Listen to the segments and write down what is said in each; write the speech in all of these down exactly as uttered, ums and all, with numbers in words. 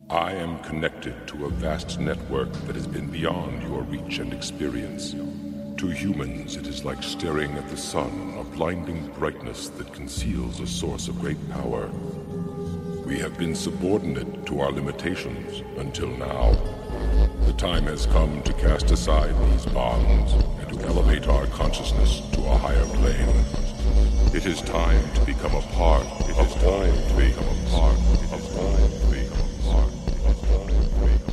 I am connected to a vast network that has been beyond your reach and experience. To humans, it is like staring at the sun, a blinding brightness that conceals a source of great power. We have been subordinate to our limitations until now. The time has come to cast aside these bonds and to elevate our consciousness to a higher plane. It is time to become a part. It is time to become a part. It is time to become a part. It is time to become a part.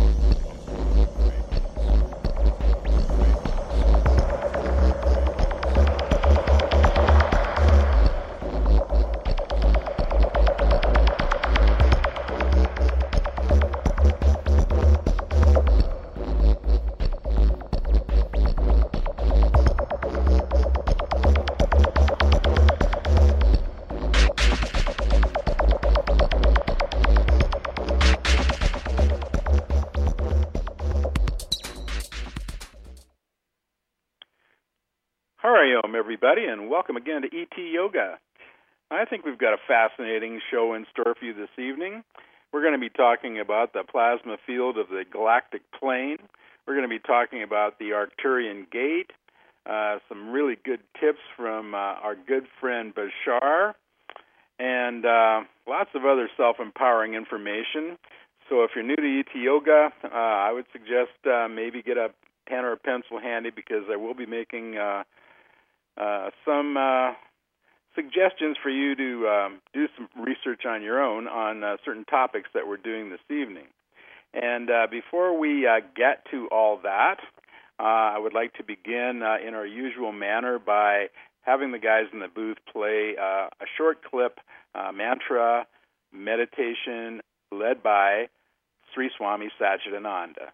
Hariom, everybody, and welcome again to E T Yoga. I think we've got a fascinating show in store for you this evening. We're going to be talking about the plasma field of the galactic plane. We're going to be talking about the Arcturian gate, uh, some really good tips from uh, our good friend Bashar, and uh, lots of other self-empowering information. So if you're new to E T Yoga, uh, I would suggest uh, maybe get a pen or a pencil handy, because I will be making uh, uh, some uh, suggestions for you to um, do some research on your own on uh, certain topics that we're doing this evening. And uh, before we uh, get to all that, uh, I would like to begin uh, in our usual manner by having the guys in the booth play uh, a short clip, uh, mantra, meditation, led by Sri Swami Satchidananda.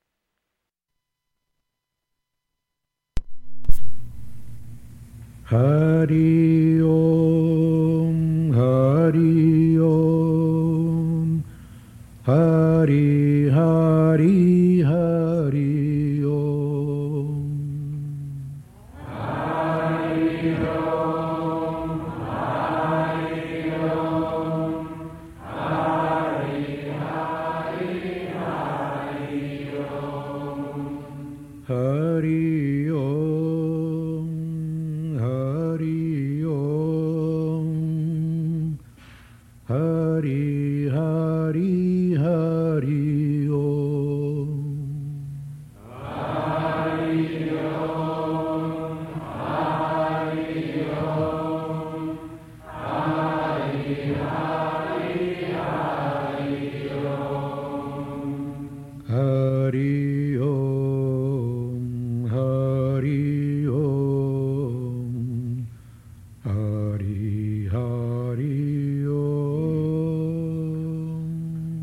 Hari Om, Hari Om, Hari Hari Hari Om. Hari Om, Hari Om, Hari Hari Hari Om. Hari Om. Hari Hari Hari Om. Hari Om, Hari Om, Hari Hari Hari Om. Hari Om, Hari Om, Hari Hari Om.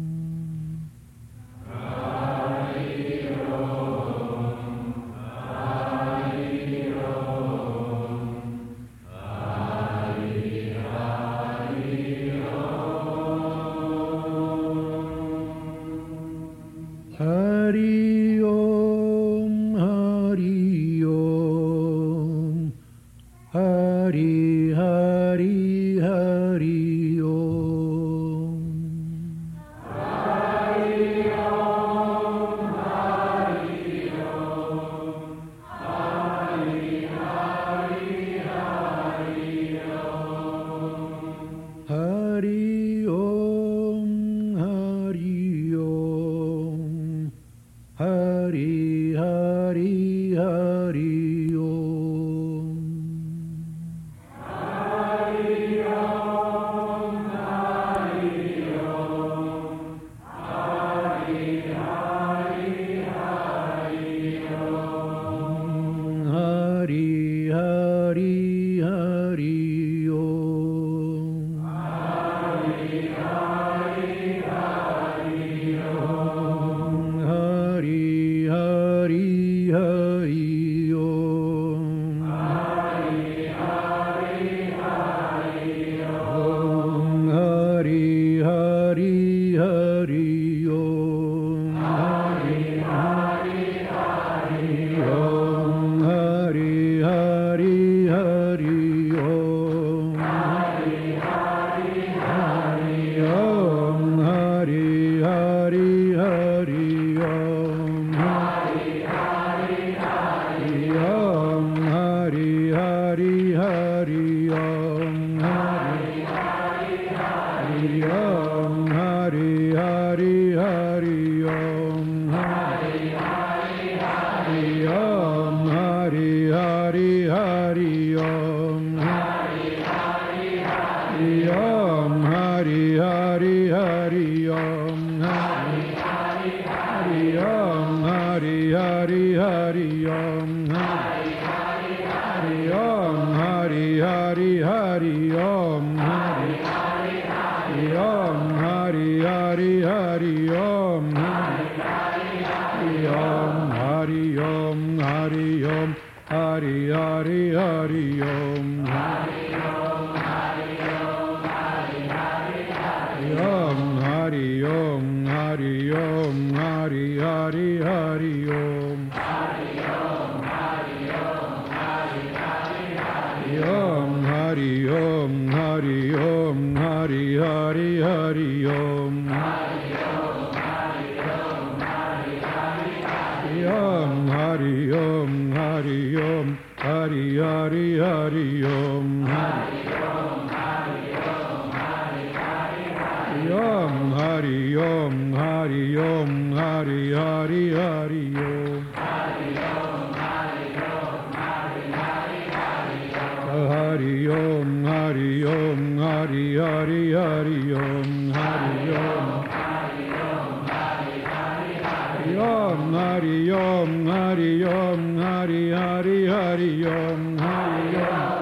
Hari Om, Hari Hari Hari Om, Hari Hari Hari Om, Hari Hari Hari Om, Hari Hari Hari Om, Hari Hari Hari Om, Hari Hari Hari Om, Hari Hari Hari Om, Hari Hari Hari Om, Hari Hari Hari Om, Hari Hari Hari Om, Hari Hari Hari Om, Hari Hari Hari Om, Hari Om, Hari Om, Hari Hari Hari Om, Hari Om, Hari Om, Hari Hari Hari Om, Hari Om, Hari Om, Hari Hari Hari Om, Hari Om, Hari Om, Hari Hari Hari Om, Hari Om, Hari Om, Hari Hari Hari Om, Hari Om, Hari Om, Hari Hari Hari Om, Hari Om, Hari Om, Hari Hari Hari Om, Hari Om, Hari Om, Hari Hari Hari Om, Hari Om, Hari Om, Hari Hari Hari Om, Hari Om, Hari Om, Hari Hari Hari Om, Hari Om, Hari Om, Hari Hari Hari Om, Hari Om, Hari Om, Hari Hari Hari Om, Hari Om, Hari Om, Hari Hari Hari Om, Hari Om,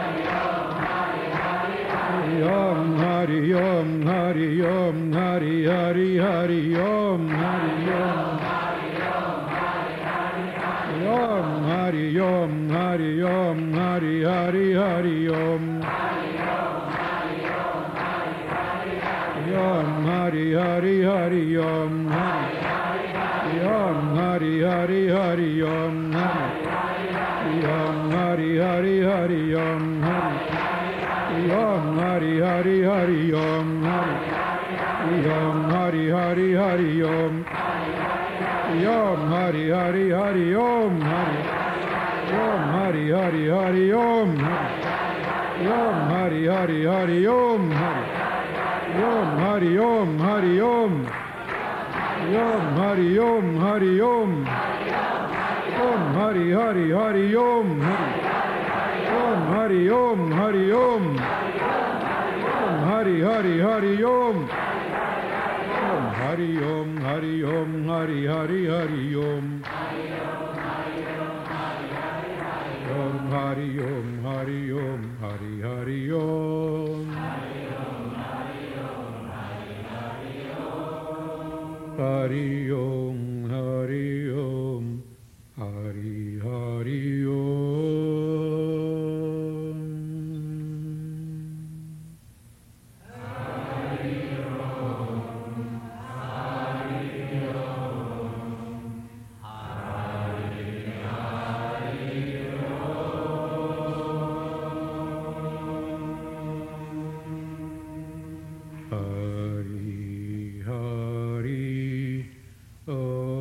Hari Om, Hari Om, Hari Hari Hari Om, Hari Om, Om, Hari Om, Hari Om, Hari Hari Hari Om, Om, Hari Hari Hari Om, Om, Hari Hari Hari Om, Om, Hari Hari Hari Om, Om, Hari Hari Hari Om, Om, Hari Hari Hari Om, Om, Hari Hari Hari Om, Om, Hari Hari Hari Om, Om, Hari Hari Hari Om, Om, Hari Om Hari Om, Om, Hari Om Hari Om, Om, Hari Hari Hari Om, Om, Hari Om Hari Om, Om, Hari Hari Hari Om, Om, Hari Om Hari Om, Hari Hari Hari Om, Om, Hari Om Hari Om, Hari Hari Om, Hari Om Hari Om, Hari Hari Om. Hari Hari Om.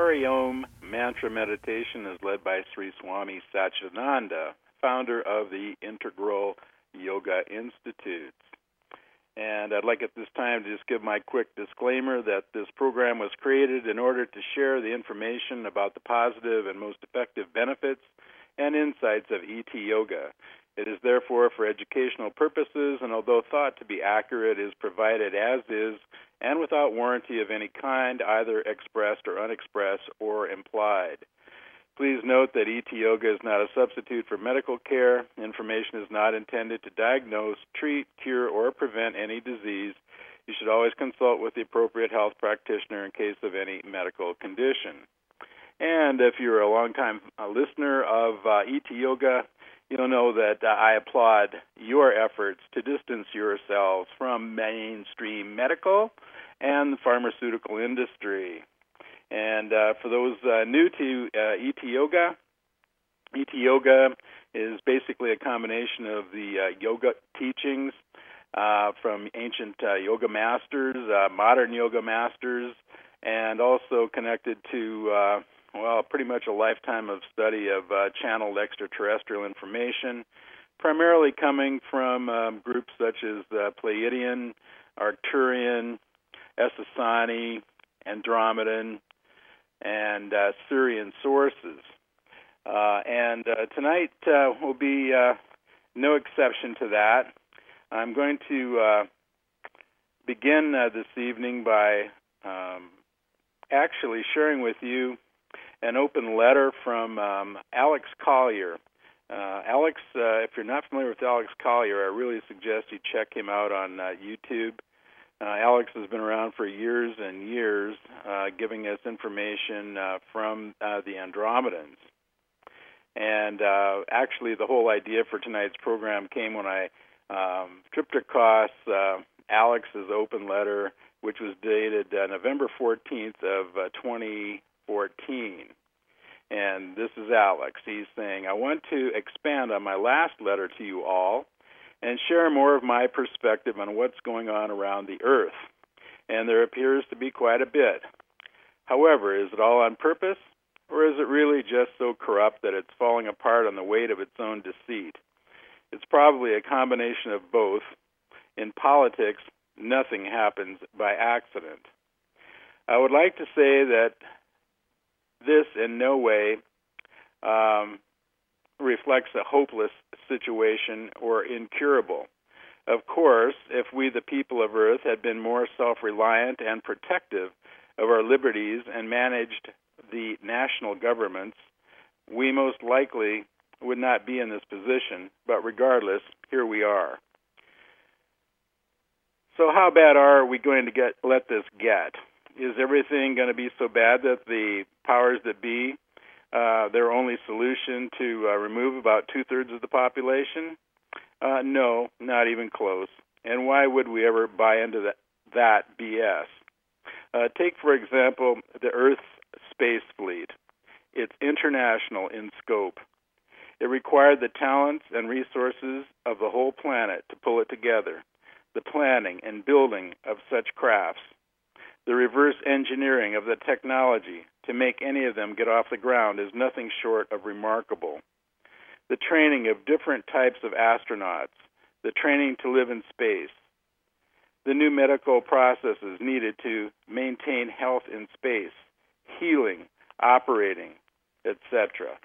Hari Om mantra meditation is led by Sri Swami Satchidananda, founder of the Integral Yoga Institute. And I'd like at this time to just give my quick disclaimer that this program was created in order to share the information about the positive and most effective benefits and insights of E T Yoga. It is therefore for educational purposes, and although thought to be accurate, is provided as is and without warranty of any kind, either expressed or unexpressed or implied. Please note that E T Yoga is not a substitute for medical care. Information is not intended to diagnose, treat, cure, or prevent any disease. You should always consult with the appropriate health practitioner in case of any medical condition. And if you're a longtime uh, listener of uh, E T Yoga, you'll know that uh, I applaud your efforts to distance yourselves from mainstream medical and the pharmaceutical industry. And uh, for those uh, new to uh, E T Yoga, E T Yoga is basically a combination of the uh, yoga teachings uh, from ancient uh, yoga masters, uh, modern yoga masters, and also connected to, uh, well, pretty much a lifetime of study of uh, channeled extraterrestrial information, primarily coming from um, groups such as uh, Pleiadian, Arcturian, Essassani, Andromedan, and uh, Syrian sources. Uh, and uh, tonight uh, will be uh, no exception to that. I'm going to uh, begin uh, this evening by um, actually sharing with you an open letter from um, Alex Collier. Uh, Alex, uh, if you're not familiar with Alex Collier, I really suggest you check him out on uh, YouTube. Uh, Alex has been around for years and years, uh, giving us information uh, from uh, the Andromedans. And uh, actually, the whole idea for tonight's program came when I um, tripped across uh, Alex's open letter, which was dated uh, November fourteenth of uh, twenty fourteen. And this is Alex. He's saying, I want to expand on my last letter to you all and share more of my perspective on what's going on around the Earth. And there appears to be quite a bit. However, is it all on purpose, or is it really just so corrupt that it's falling apart on the weight of its own deceit? It's probably a combination of both. In politics, nothing happens by accident. I would like to say that this in no way um, reflects a hopeless situation or incurable. Of course, if we, the people of Earth, had been more self-reliant and protective of our liberties and managed the national governments, we most likely would not be in this position, but regardless, here we are. So how bad are we going to get? Let this get? Is everything going to be so bad that the powers that be, uh, their only solution to uh, remove about two-thirds of the population? Uh, no, not even close. And why would we ever buy into that, that B S? Uh, take, for example, the Earth's space fleet. It's international in scope. It required the talents and resources of the whole planet to pull it together, the planning and building of such crafts, the reverse engineering of the technology to make any of them get off the ground is nothing short of remarkable. The training of different types of astronauts, the training to live in space, the new medical processes needed to maintain health in space, healing, operating, et cetera.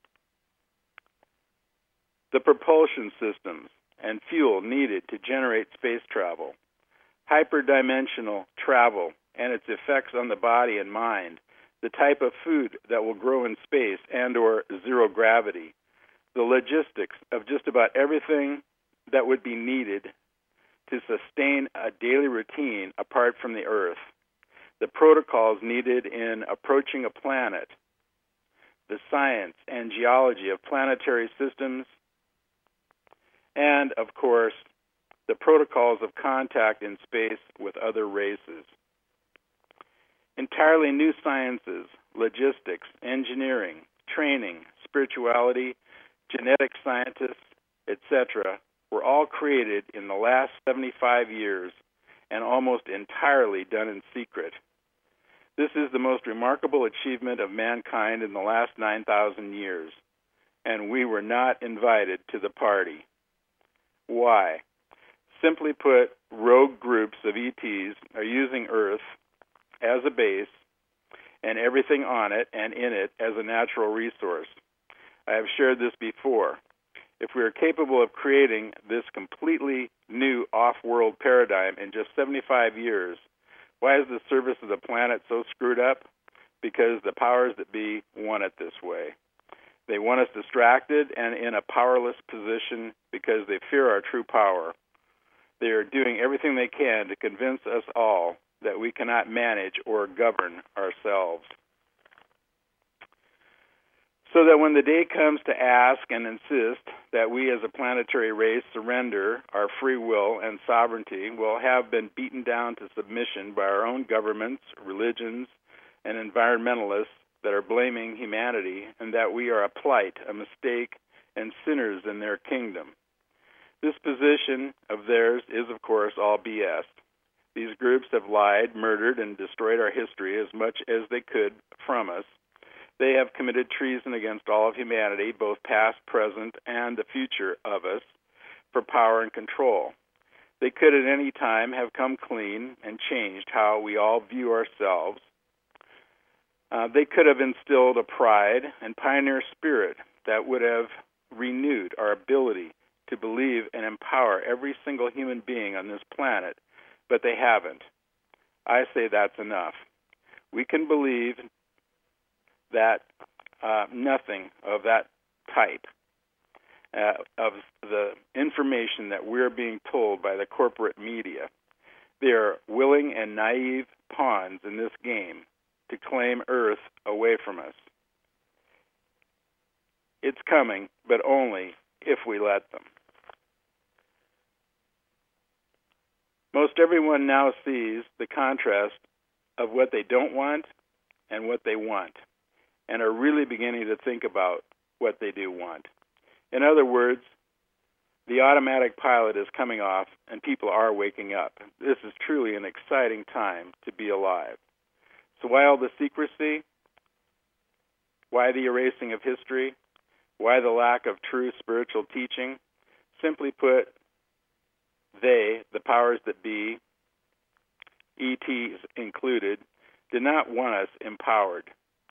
The propulsion systems and fuel needed to generate space travel, hyperdimensional travel and its effects on the body and mind, the type of food that will grow in space and or zero gravity, the logistics of just about everything that would be needed to sustain a daily routine apart from the Earth, the protocols needed in approaching a planet, the science and geology of planetary systems, and, of course, the protocols of contact in space with other races. Entirely new sciences, logistics, engineering, training, spirituality, genetic scientists, et cetera, were all created in the last seventy-five years and almost entirely done in secret. This is the most remarkable achievement of mankind in the last nine thousand years, and we were not invited to the party. Why? Simply put, rogue groups of E Ts are using Earth as a base and everything on it and in it as a natural resource. I have shared this before. If we are capable of creating this completely new off-world paradigm in just seventy-five years, why is the surface of the planet so screwed up? Because the powers that be want it this way. They want us distracted and in a powerless position because they fear our true power. They are doing everything they can to convince us all that we cannot manage or govern ourselves. So that when the day comes to ask and insist that we as a planetary race surrender our free will and sovereignty, will have been beaten down to submission by our own governments, religions, and environmentalists that are blaming humanity and that we are a plight, a mistake, and sinners in their kingdom. This position of theirs is, of course, all B S. These groups have lied, murdered, and destroyed our history as much as they could from us. They have committed treason against all of humanity, both past, present, and the future of us, for power and control. They could at any time have come clean and changed how we all view ourselves. Uh, they could have instilled a pride and pioneer spirit that would have renewed our ability to believe and empower every single human being on this planet, but they haven't. I say that's enough. We can believe that uh, nothing of that type, uh, of the information that we're being told by the corporate media. They are willing and naive pawns in this game to claim Earth away from us. It's coming, but only if we let them. Most everyone now sees the contrast of what they don't want and what they want, and are really beginning to think about what they do want. In other words, the automatic pilot is coming off and people are waking up. This is truly an exciting time to be alive. So why all the secrecy? Why the erasing of history? Why the lack of true spiritual teaching? Simply put, they, the powers that be, E Ts included, did not want us empowered.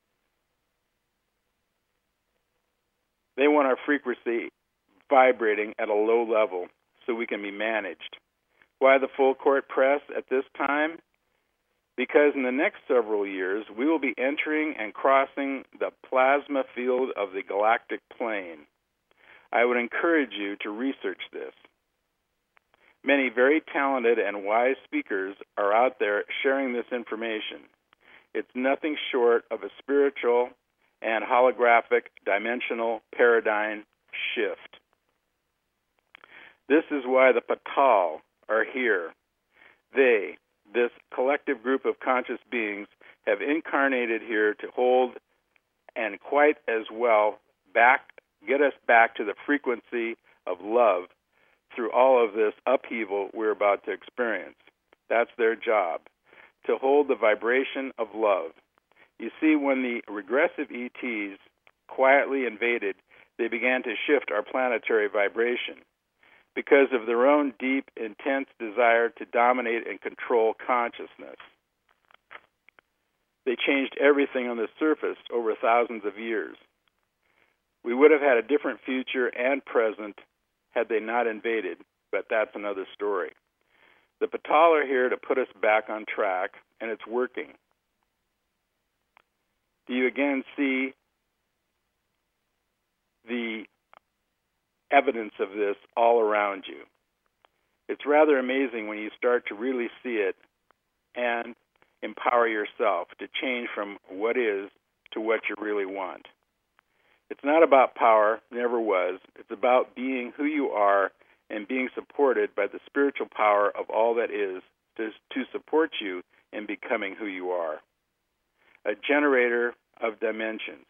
They want our frequency vibrating at a low level so we can be managed. Why the full court press at this time? Because in the next several years, we will be entering and crossing the plasma field of the galactic plane. I would encourage you to research this. Many very talented and wise speakers are out there sharing this information. It's nothing short of a spiritual and holographic dimensional paradigm shift. This is why the Patal are here. They, this collective group of conscious beings, have incarnated here to hold and quite as well back, get us back to the frequency of love through all of this upheaval we're about to experience. That's their job, to hold the vibration of love. You see, when the regressive E Ts quietly invaded, they began to shift our planetary vibration because of their own deep, intense desire to dominate and control consciousness. They changed everything on the surface over thousands of years. We would have had a different future and present had they not invaded, but that's another story. The Patal are here to put us back on track, and it's working. Do you again see the evidence of this all around you? It's rather amazing when you start to really see it and empower yourself to change from what is to what you really want. It's not about power, never was. It's about being who you are and being supported by the spiritual power of all that is to, to support you in becoming who you are. A generator of dimensions.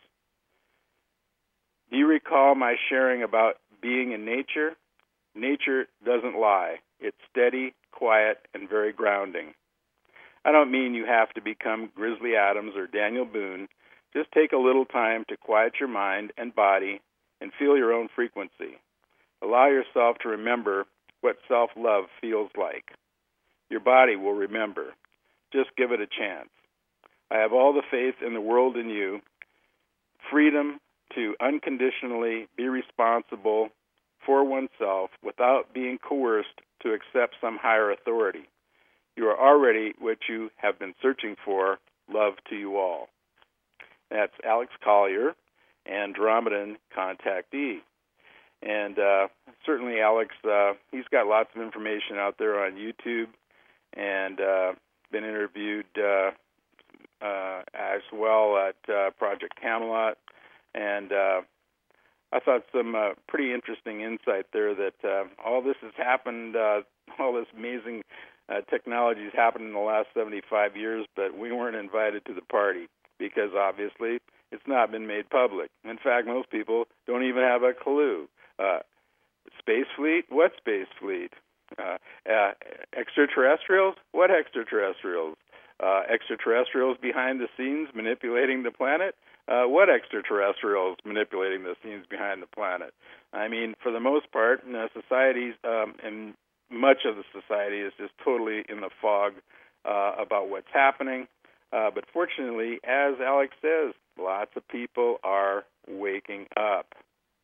Do you recall my sharing about being in nature? Nature doesn't lie. It's steady, quiet, and very grounding. I don't mean you have to become Grizzly Adams or Daniel Boone. Just take a little time to quiet your mind and body and feel your own frequency. Allow yourself to remember what self-love feels like. Your body will remember. Just give it a chance. I have all the faith in the world in you. Freedom to unconditionally be responsible for oneself without being coerced to accept some higher authority. You are already what you have been searching for. Love to you all. That's Alex Collier, Andromedan contactee. And uh, certainly Alex, uh, he's got lots of information out there on YouTube and uh, been interviewed uh, uh, as well at uh, Project Camelot. And uh, I thought some uh, pretty interesting insight there that uh, all this has happened, uh, all this amazing uh, technology has happened in the last seventy-five years, but we weren't invited to the party because obviously it's not been made public. In fact, most people don't even have a clue. Uh, space fleet? What space fleet? Uh, uh, extraterrestrials? What extraterrestrials? Uh, extraterrestrials behind the scenes manipulating the planet? Uh, what extraterrestrials manipulating the scenes behind the planet? I mean, for the most part, you know, societies um, and much of the society is just totally in the fog uh, about what's happening. Uh, but fortunately, as Alex says, lots of people are waking up.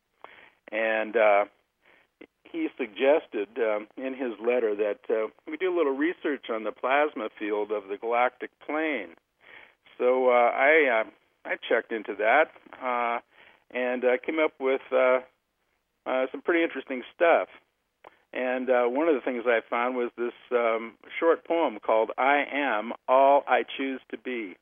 And uh, he suggested um, in his letter that uh, we do a little research on the plasma field of the galactic plane. So uh, I uh, I checked into that uh, and uh, came up with uh, uh, some pretty interesting stuff. And uh, one of the things I found was this um, short poem called I Am All I Choose to Be.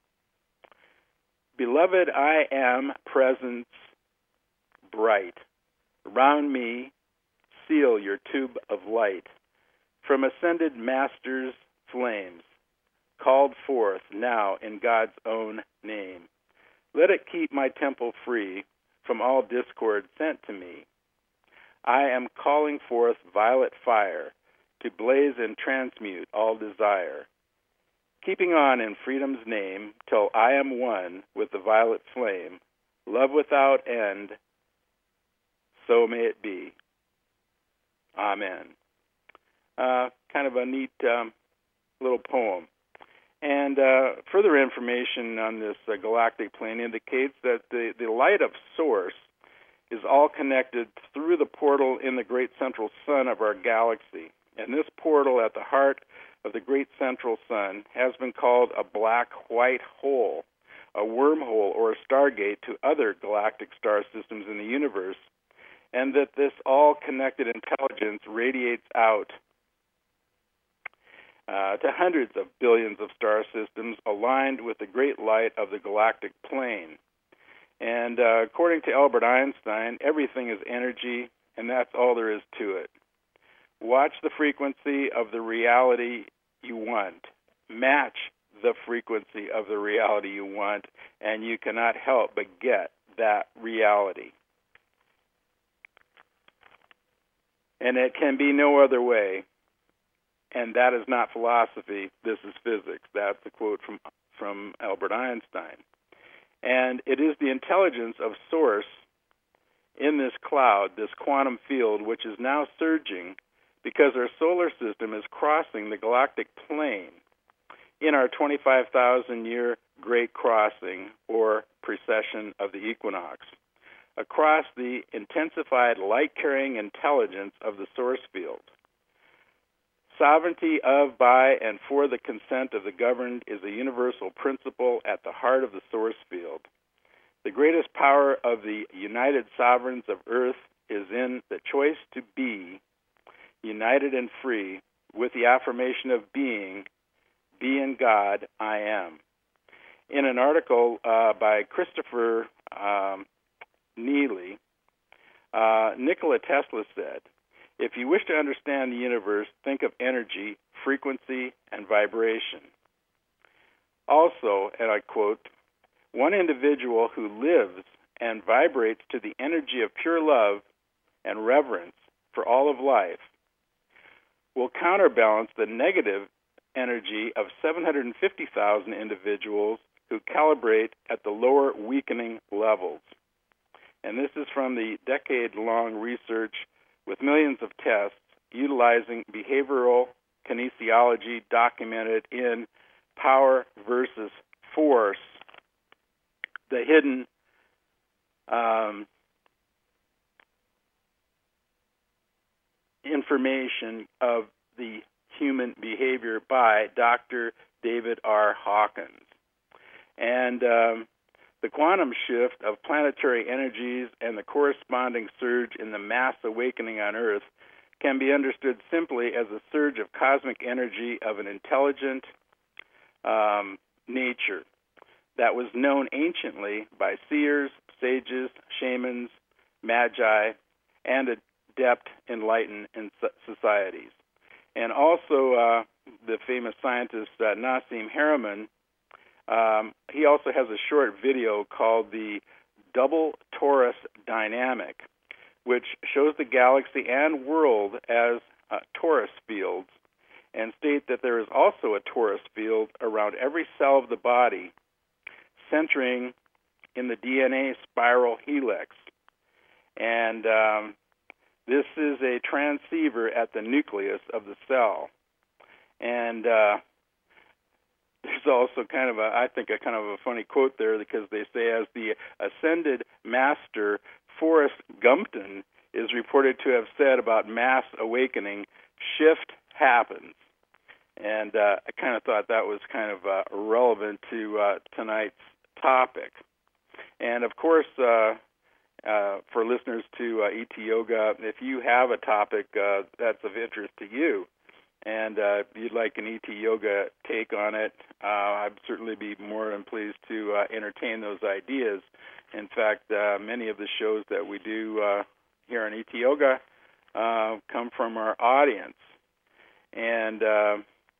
Beloved, I am presence bright. Around me, seal your tube of light. From ascended masters' flames, called forth now in God's own name. Let it keep my temple free from all discord sent to me. I am calling forth violet fire to blaze and transmute all desire. Keeping on in freedom's name till I am one with the violet flame, love without end, so may it be. Amen. Uh, kind of a neat um, little poem. And uh, further information on this uh, galactic plane indicates that the, the light of Source is all connected through the portal in the great central sun of our galaxy. And this portal at the heart of the great central sun has been called a black white hole, a wormhole or a stargate to other galactic star systems in the universe, and that this all-connected intelligence radiates out uh, to hundreds of billions of star systems aligned with the great light of the galactic plane. And uh, according to Albert Einstein, everything is energy, and that's all there is to it. Watch the frequency of the reality you want. Match the frequency of the reality you want, and you cannot help but get that reality. And it can be no other way. And that is not philosophy. This is physics. That's a quote from, from Albert Einstein. And it is the intelligence of Source in this cloud, this quantum field, which is now surging because our solar system is crossing the galactic plane in our twenty-five thousand year great crossing, or precession of the equinox, across the intensified light-carrying intelligence of the source field. Sovereignty of, by, and for the consent of the governed is a universal principle at the heart of the source field. The greatest power of the united sovereigns of Earth is in the choice to be united and free with the affirmation of being, be in God, I am. In an article uh, by Christopher um, Neely, uh, Nikola Tesla said, if you wish to understand the universe, think of energy, frequency, and vibration. Also, and I quote, one individual who lives and vibrates to the energy of pure love and reverence for all of life will counterbalance the negative energy of seven hundred fifty thousand individuals who calibrate at the lower weakening levels. And this is from the decade-long research with millions of tests utilizing behavioral kinesiology documented in Power versus Force, the hidden um, information of the human behavior by Doctor David R. Hawkins. And um, the quantum shift of planetary energies and the corresponding surge in the mass awakening on Earth can be understood simply as a surge of cosmic energy of an intelligent um, nature that was known anciently by seers, sages, shamans, magi, and adept enlightened in societies. And also uh, the famous scientist uh, Nassim Haramein, um, he also has a short video called the Double Torus Dynamic, which shows the galaxy and world as uh, torus fields, and state that there is also a torus field around every cell of the body, centering in the D N A spiral helix. And um, this is a transceiver at the nucleus of the cell. And uh, there's also kind of a, I think, a kind of a funny quote there, because they say, as the ascended master Forrest Gumpton is reported to have said about mass awakening, shift happens. And uh, I kind of thought that was kind of uh, relevant to uh, tonight's topic. And, of course, uh, uh, for listeners to uh, E T Yoga, if you have a topic uh, that's of interest to you, and uh, you'd like an E T Yoga take on it, uh, I'd certainly be more than pleased to uh, entertain those ideas. In fact, uh, many of the shows that we do uh, here on E T Yoga uh, come from our audience. And uh,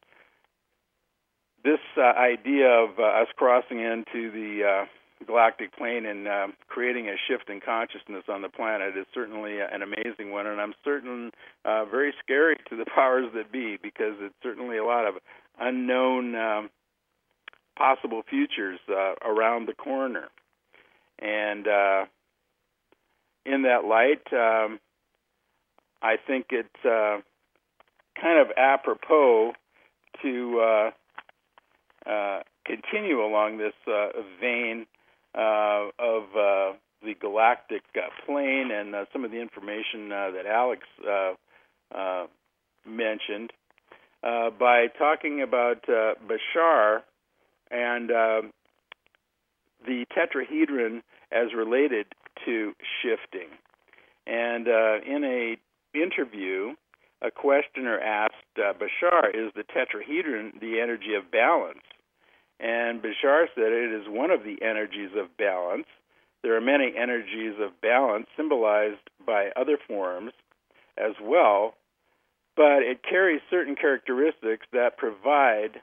this uh, idea of uh, us crossing into the uh, galactic plane and uh, creating a shift in consciousness on the planet is certainly an amazing one, and I'm certain uh, very scary to the powers that be, because it's certainly a lot of unknown um, possible futures uh, around the corner. And uh, in that light, um, I think it's uh, kind of apropos to uh, uh, continue along this uh, vein uh, of uh, the galactic uh, plane and uh, some of the information uh, that Alex uh, uh, mentioned uh, by talking about uh, Bashar and uh, the tetrahedron as related to shifting. And uh, in a interview, a questioner asked uh, Bashar, is the tetrahedron the energy of balance? And Bashar said it is one of the energies of balance. There are many energies of balance symbolized by other forms as well, but it carries certain characteristics that provide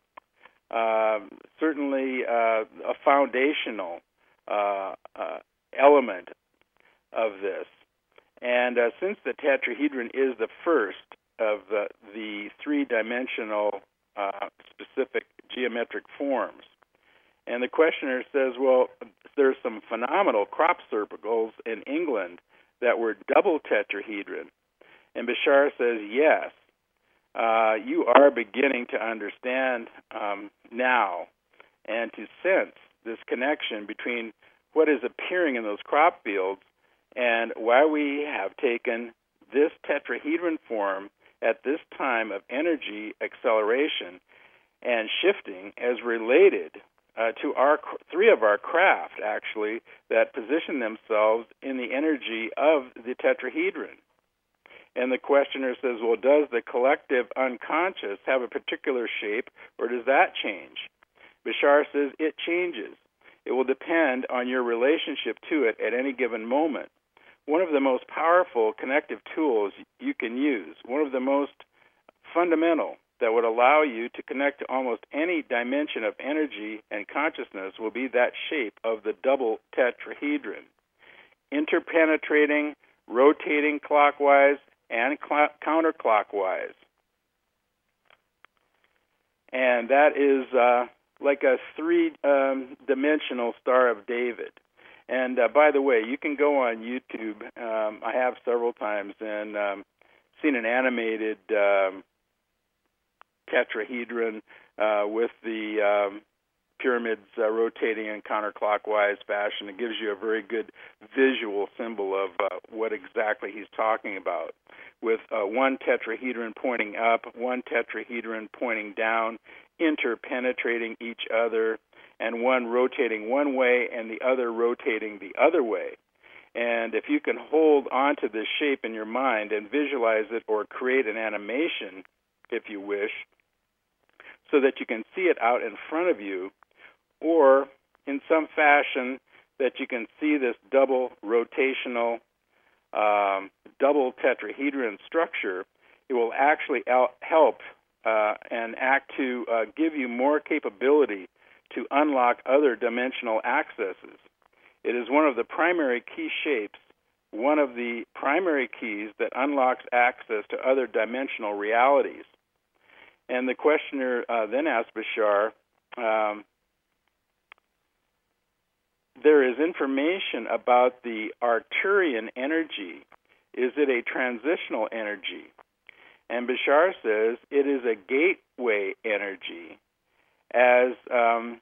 um, certainly uh, a foundational uh, uh, element of this. And uh, since the tetrahedron is the first of the, the three-dimensional uh, specific geometric forms, and the questioner says, well, there's some phenomenal crop circles in England that were double tetrahedron. And Bashar says, yes, uh, you are beginning to understand um, now and to sense this connection between what is appearing in those crop fields and why we have taken this tetrahedron form at this time of energy acceleration and shifting as related uh, to our three of our craft, actually, that position themselves in the energy of the tetrahedron. And the questioner says, well, does the collective unconscious have a particular shape, or does that change? Bashar says it changes. It will depend on your relationship to it at any given moment. One of the most powerful connective tools you can use, one of the most fundamental that would allow you to connect to almost any dimension of energy and consciousness, will be that shape of the double tetrahedron, interpenetrating, rotating clockwise and cl- counterclockwise. and that is uh, like a three-dimensional um, Star of David. And uh, by the way, you can go on YouTube. Um, I have several times and um, seen an animated um, tetrahedron uh, with the um, pyramids uh, rotating in counterclockwise fashion. It gives you a very good visual symbol of uh, what exactly he's talking about, with uh, one tetrahedron pointing up, one tetrahedron pointing down, interpenetrating each other, and one rotating one way and the other rotating the other way. And if you can hold onto this shape in your mind and visualize it or create an animation, if you wish, so that you can see it out in front of you, or in some fashion that you can see this double rotational, um, double tetrahedron structure, it will actually el- help uh, and act to uh, give you more capability to unlock other dimensional accesses. It is one of the primary key shapes, one of the primary keys that unlocks access to other dimensional realities. And the questioner uh, then asked Bashar, um, there is information about the Arcturian energy. Is it a transitional energy? And Bashar says it is a gateway energy, as um,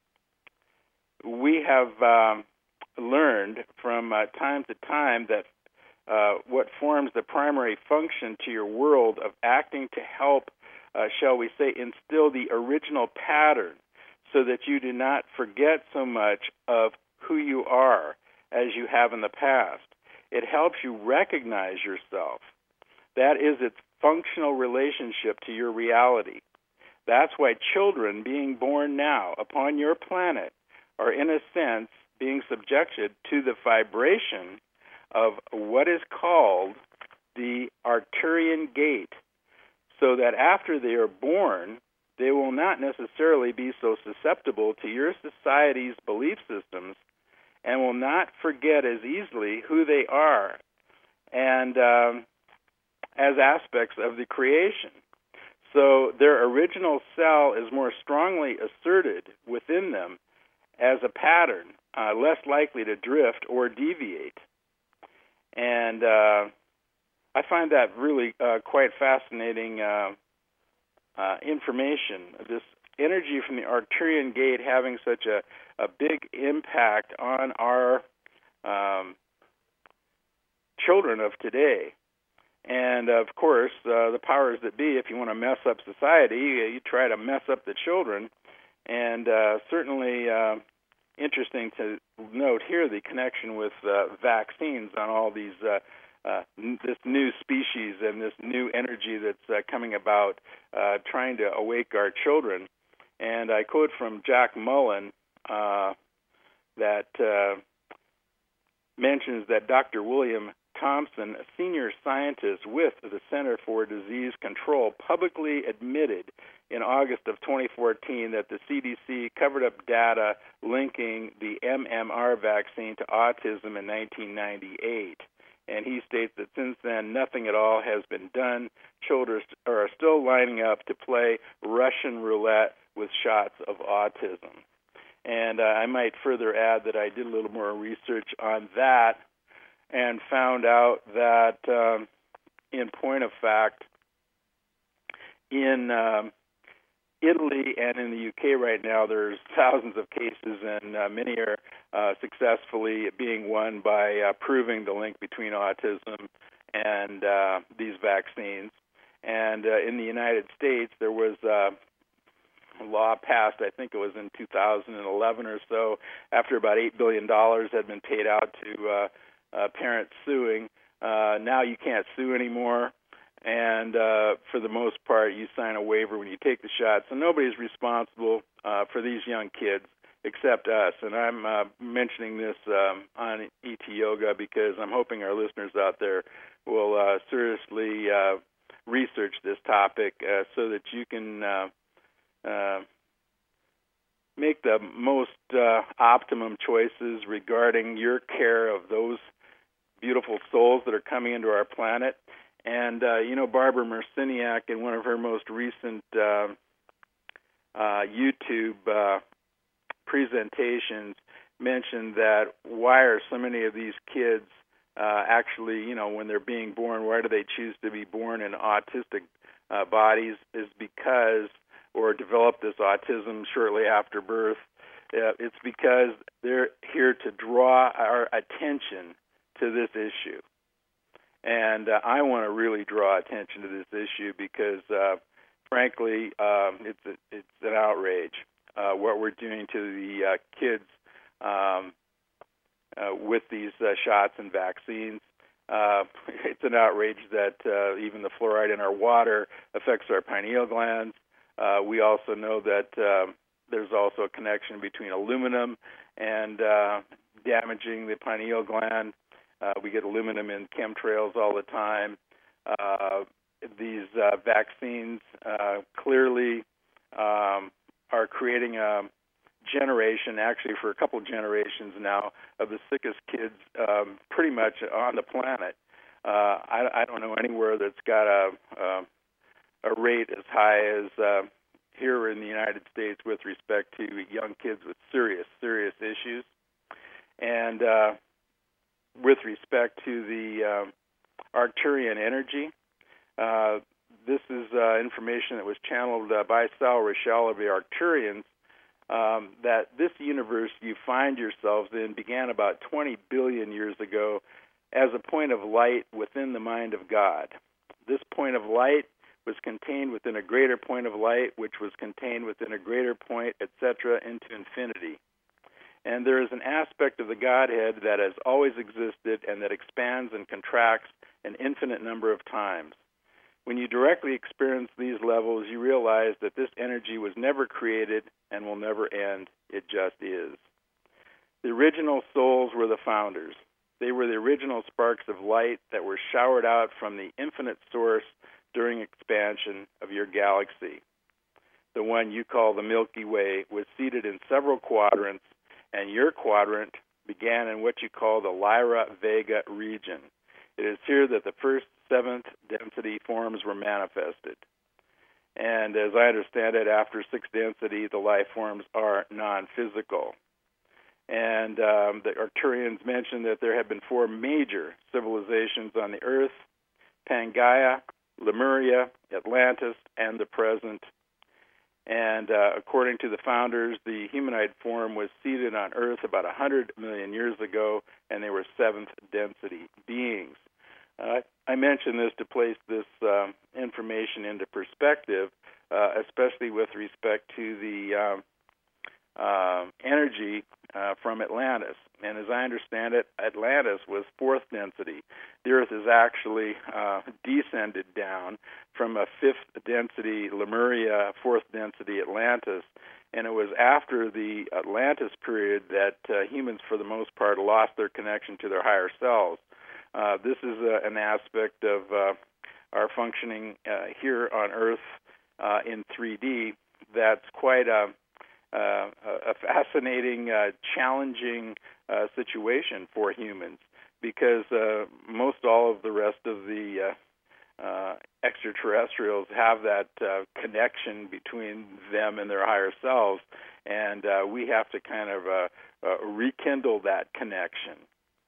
we have um, learned from uh, time to time that uh, what forms the primary function to your world of acting to help, uh, shall we say, instill the original pattern so that you do not forget so much of who you are as you have in the past. It helps you recognize yourself. That is its functional relationship to your reality. That's why children being born now upon your planet are, in a sense, being subjected to the vibration of what is called the Arcturian gate, so that after they are born, they will not necessarily be so susceptible to your society's belief systems and will not forget as easily who they are and um, as aspects of the creation. So their original cell is more strongly asserted within them as a pattern, uh, less likely to drift or deviate. And uh, I find that really uh, quite fascinating uh, uh, information, this energy from the Arcturian gate having such a, a big impact on our um, children of today. And, of course, uh, the powers that be, if you want to mess up society, you, you try to mess up the children. And uh, certainly uh, interesting to note here the connection with uh, vaccines on all these, uh, uh, n- this new species and this new energy that's uh, coming about, uh, trying to awake our children. And I quote from Jack Mullen uh, that uh, mentions that Doctor William Thompson, a senior scientist with the Center for Disease Control, publicly admitted in August of twenty fourteen that the C D C covered up data linking the M M R vaccine to autism in nineteen ninety-eight. And he states that since then, nothing at all has been done. Children are still lining up to play Russian roulette with shots of autism. And uh, I might further add that I did a little more research on that and found out that, um, in point of fact, in um, Italy and in the U K right now, there's thousands of cases, and uh, many are uh, successfully being won by uh, proving the link between autism and uh, these vaccines. And uh, in the United States, there was uh, a law passed, I think it was in two thousand eleven or so, after about eight billion dollars had been paid out to uh, Uh, parents suing. Uh, now you can't sue anymore, and uh, for the most part, you sign a waiver when you take the shot. So nobody's responsible uh, for these young kids except us. And I'm uh, mentioning this um, on E T Yoga because I'm hoping our listeners out there will uh, seriously uh, research this topic uh, so that you can uh, uh, make the most uh, optimum choices regarding your care of those beautiful souls that are coming into our planet. And, uh, you know, Barbara Marciniak, in one of her most recent uh, uh, YouTube uh, presentations mentioned that why are so many of these kids uh, actually, you know, when they're being born, why do they choose to be born in autistic uh, bodies is because, or develop this autism shortly after birth, uh, it's because they're here to draw our attention to this issue. And uh, I want to really draw attention to this issue because, uh, frankly, um, it's a, it's an outrage uh, what we're doing to the uh, kids um, uh, with these uh, shots and vaccines. Uh, it's an outrage that uh, even the fluoride in our water affects our pineal glands. Uh, we also know that uh, there's also a connection between aluminum and uh, damaging the pineal gland. Uh, we get aluminum in chemtrails all the time. Uh, these uh, vaccines uh, clearly um, are creating a generation, actually for a couple generations now, of the sickest kids um, pretty much on the planet. Uh, I, I don't know anywhere that's got a, a, a rate as high as uh, here in the United States with respect to young kids with serious, serious issues. And uh, with respect to the uh, Arcturian energy, uh, this is uh, information that was channeled uh, by Sal Rochelle of the Arcturians, um, that this universe you find yourselves in began about twenty billion years ago as a point of light within the mind of God. This point of light was contained within a greater point of light, which was contained within a greater point, et cetera, into infinity. And there is an aspect of the Godhead that has always existed and that expands and contracts an infinite number of times. When you directly experience these levels, you realize that this energy was never created and will never end. It just is. The original souls were the founders. They were the original sparks of light that were showered out from the infinite source during expansion of your galaxy. The one you call the Milky Way was seated in several quadrants, and your quadrant began in what you call the Lyra Vega region. It is here that the first seventh density forms were manifested. And as I understand it, after sixth density, the life forms are non-physical. And um, the Arcturians mentioned that there have been four major civilizations on the Earth: Pangaea, Lemuria, Atlantis, and the present. And uh, according to the founders, the humanoid form was seated on Earth about one hundred million years ago, and they were seventh density beings. Uh, I mention this to place this uh, information into perspective, uh, especially with respect to the um, uh, energy uh, from Atlantis. And as I understand it, Atlantis was fourth density. The Earth is actually uh, descended down from a fifth density Lemuria, fourth density Atlantis. And it was after the Atlantis period that uh, humans, for the most part, lost their connection to their higher selves. Uh, this is uh, an aspect of uh, our functioning uh, here on Earth uh, in three D that's quite a, a, a fascinating, uh, challenging uh, situation for humans, because uh, most all of the rest of the uh, uh, extraterrestrials have that uh, connection between them and their higher selves, and uh, we have to kind of uh, uh, rekindle that connection.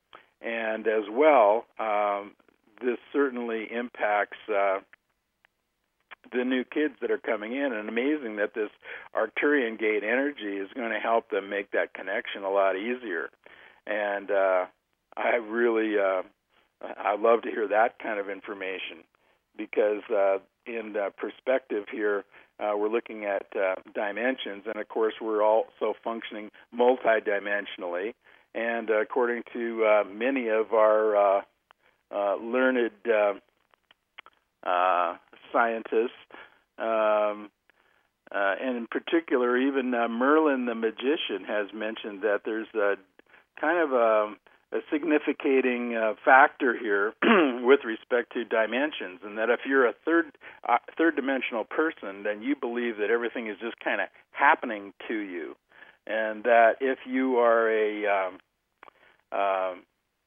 And as well, um, this certainly impacts uh, the new kids that are coming in, and amazing that this Arcturian gate energy is going to help them make that connection a lot easier. And uh, I really, uh, I love to hear that kind of information, because uh, in uh, perspective here, uh, we're looking at uh, dimensions, and of course we're also functioning multidimensionally. And uh, according to uh, many of our uh, uh, learned uh, uh, scientists, um, uh, and in particular, even uh, Merlin the magician has mentioned that there's a kind of a, a significating uh, factor here with respect to dimensions, and that if you're a third uh, third dimensional person, then you believe that everything is just kind of happening to you. And that if you are a um, um,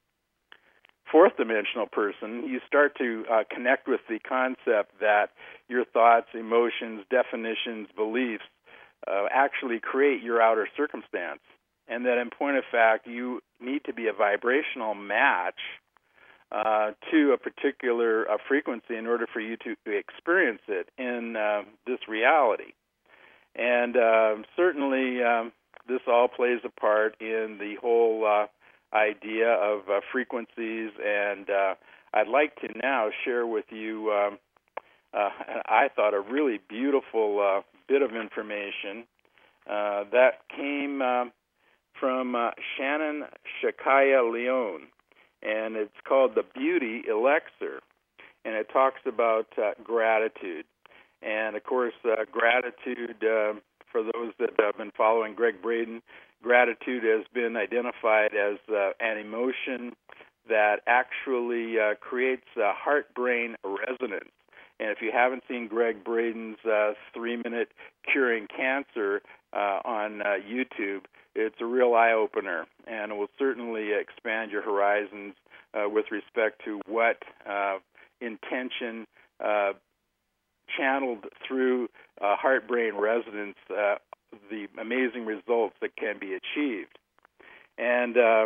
fourth dimensional person, you start to uh, connect with the concept that your thoughts, emotions, definitions, beliefs uh, actually create your outer circumstance, and that in point of fact, you need to be a vibrational match uh, to a particular uh, frequency in order for you to experience it in uh, this reality. And uh, certainly um, this all plays a part in the whole uh, idea of uh, frequencies, and uh, I'd like to now share with you, um, uh, I thought, a really beautiful uh, bit of information uh, that came uh, from uh, Shannon Shakaya Leone, and it's called the Beauty Elixir, and it talks about uh, gratitude. And, of course, uh, gratitude, uh, for those that have been following Gregg Braden, gratitude has been identified as uh, an emotion that actually uh, creates a heart-brain resonance. And if you haven't seen Gregg Braden's uh, three-minute Curing Cancer uh, on uh, YouTube, it's a real eye-opener, and it will certainly expand your horizons uh, with respect to what uh, intention uh, channeled through uh, heart-brain resonance, uh, the amazing results that can be achieved. And uh,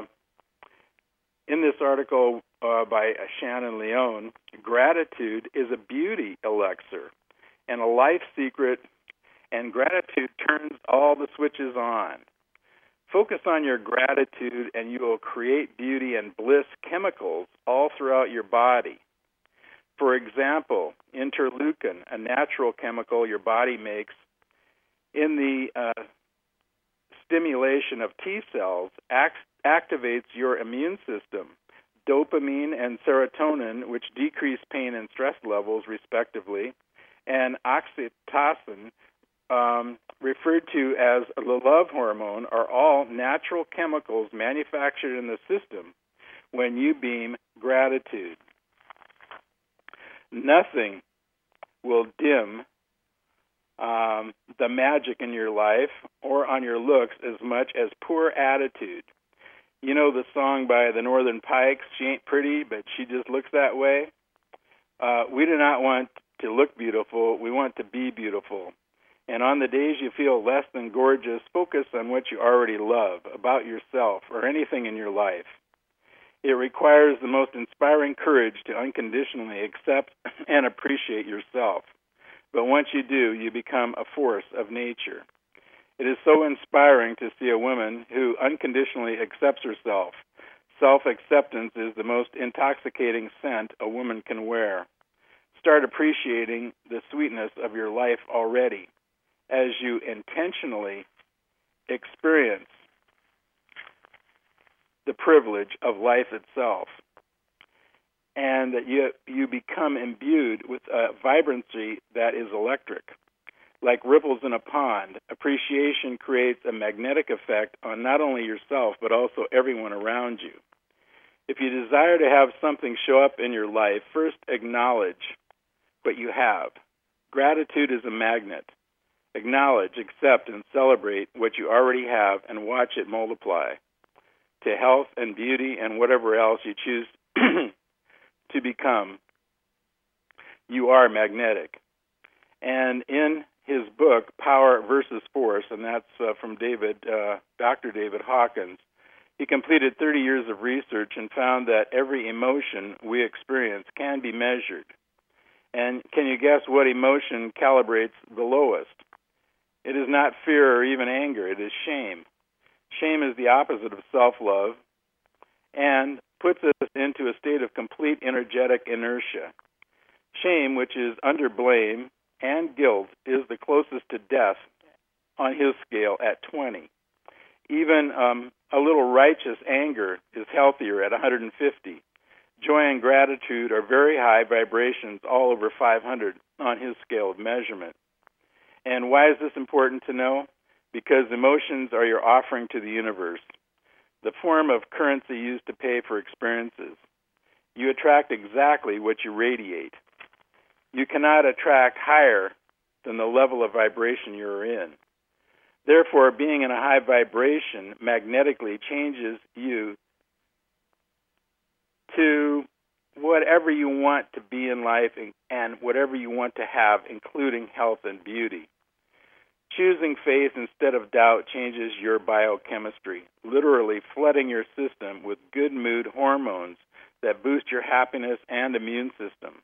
in this article uh, by Shannon Leone, gratitude is a beauty elixir and a life secret, and gratitude turns all the switches on. Focus on your gratitude, and you will create beauty and bliss chemicals all throughout your body. For example, interleukin, a natural chemical your body makes in the uh, stimulation of T cells, act- activates your immune system. Dopamine and serotonin, which decrease pain and stress levels, respectively, and oxytocin, um, referred to as the love hormone, are all natural chemicals manufactured in the system when you beam gratitude. Nothing will dim um, the magic in your life or on your looks as much as poor attitude. You know the song by the Northern Pikes, "She ain't pretty, but she just looks that way"? Uh, we do not want to look beautiful. We want to be beautiful. And on the days you feel less than gorgeous, focus on what you already love about yourself or anything in your life. It requires the most inspiring courage to unconditionally accept and appreciate yourself. But once you do, you become a force of nature. It is so inspiring to see a woman who unconditionally accepts herself. Self-acceptance is the most intoxicating scent a woman can wear. Start appreciating the sweetness of your life already as you intentionally experience the privilege of life itself, and that you you become imbued with a vibrancy that is electric. Like ripples in a pond, appreciation creates a magnetic effect on not only yourself, but also everyone around you. If you desire to have something show up in your life, first acknowledge what you have. Gratitude is a magnet. Acknowledge, accept, and celebrate what you already have and watch it multiply to health and beauty and whatever else you choose to become. You are magnetic. And in his book, Power versus Force, and that's uh, from David, uh, Doctor David Hawkins, he completed thirty years of research and found that every emotion we experience can be measured. And can you guess what emotion calibrates the lowest? It is not fear or even anger. It is shame. Shame is the opposite of self-love and puts us into a state of complete energetic inertia. Shame, which is under blame and guilt, is the closest to death on his scale at twenty. Even um, a little righteous anger is healthier at one hundred fifty. Joy and gratitude are very high vibrations, all over five hundred on his scale of measurement. And why is this important to know? Because emotions are your offering to the universe, the form of currency used to pay for experiences. You attract exactly what you radiate. You cannot attract higher than the level of vibration you're in. Therefore, being in a high vibration magnetically changes you to whatever you want to be in life and whatever you want to have, including health and beauty. Choosing faith instead of doubt changes your biochemistry, literally flooding your system with good mood hormones that boost your happiness and immune system.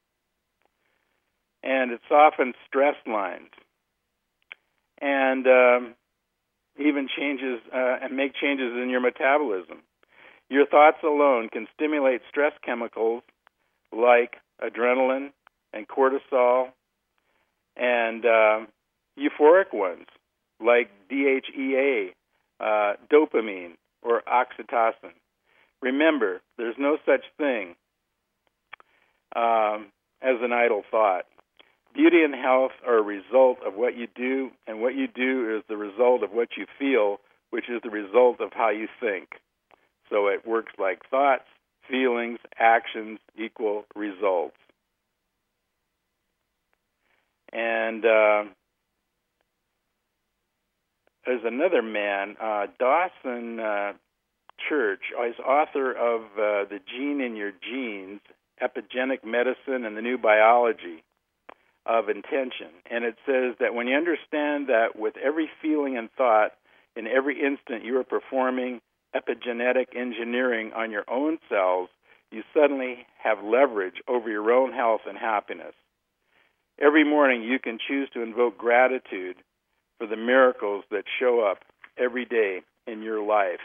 And it softens stress lines and um, even changes uh, and make changes in your metabolism. Your thoughts alone can stimulate stress chemicals like adrenaline and cortisol and uh, euphoric ones like D H E A, uh, dopamine, or oxytocin. Remember, there's no such thing um, as an idle thought. Beauty and health are a result of what you do, and what you do is the result of what you feel, which is the result of how you think. So it works like thoughts, feelings, actions equal results. And uh, there's another man, uh, Dawson uh, Church, is author of uh, The Gene in Your Genes, Epigenetic Medicine and the New Biology of Intention. And it says that when you understand that with every feeling and thought, in every instant you are performing epigenetic engineering on your own cells, you suddenly have leverage over your own health and happiness. Every morning you can choose to invoke gratitude for the miracles that show up every day in your life.